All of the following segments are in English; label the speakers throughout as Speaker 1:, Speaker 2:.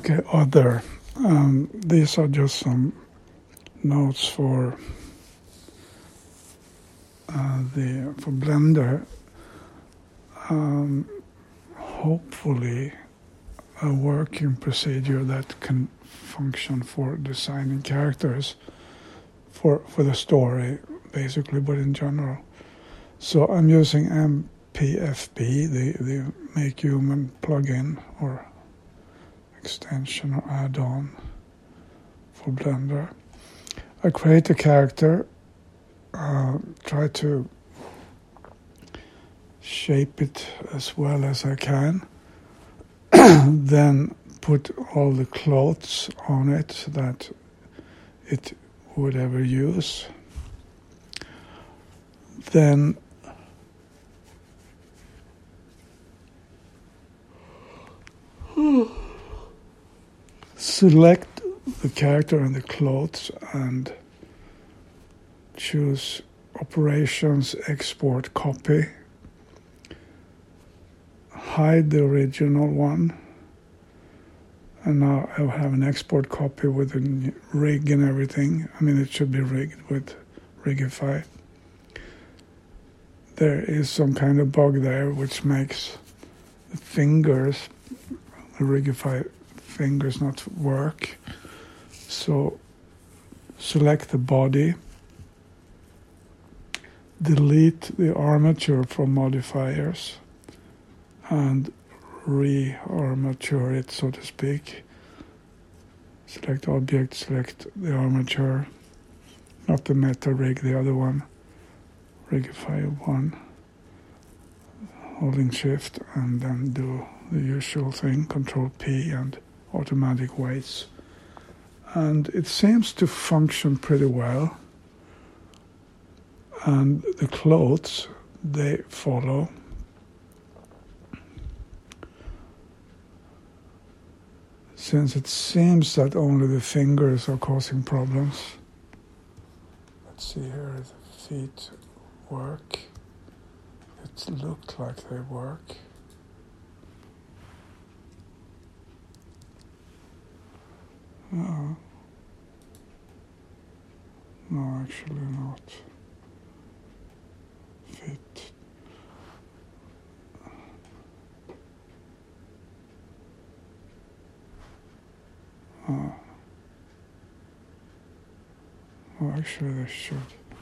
Speaker 1: Okay, other. These are just some notes for Blender. Hopefully, a working procedure that can function for designing characters for the story, basically, but in general. So I'm using MPFB, the Make Human plugin or extension or add-on for Blender. I create a character, try to shape it as well as I can, then put all the clothes on it that it would ever use. Then select the character and the clothes and choose Operations, Export, Copy. Hide the original one. And now I have an export copy with a rig and everything. I mean, it should be rigged with Rigify. There is some kind of bug there which makes the fingers, the Rigify fingers not work. So select the body, delete the armature from modifiers, and re-armature it, so to speak. Select object, select the armature, not the meta rig, the other one, Rigify 1, holding shift, and then do the usual thing, Control P and automatic weights. And it seems to function pretty well. And the clothes, they follow. Since it seems that only the fingers are causing problems. Let's see here, the feet work. It looks like they work. No. No, actually not. Fit. Oh, actually they should.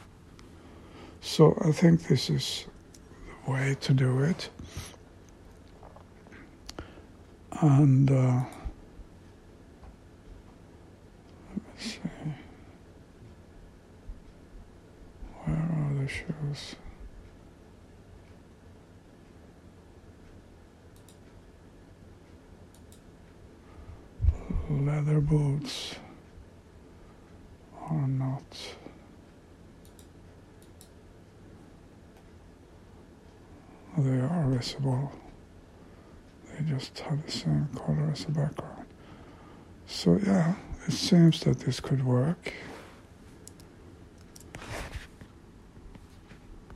Speaker 1: So I think this is the way to do it. And let's see. Where are the shoes? Leather boots are not. They are visible. They just have the same color as the background. So yeah, it seems that this could work.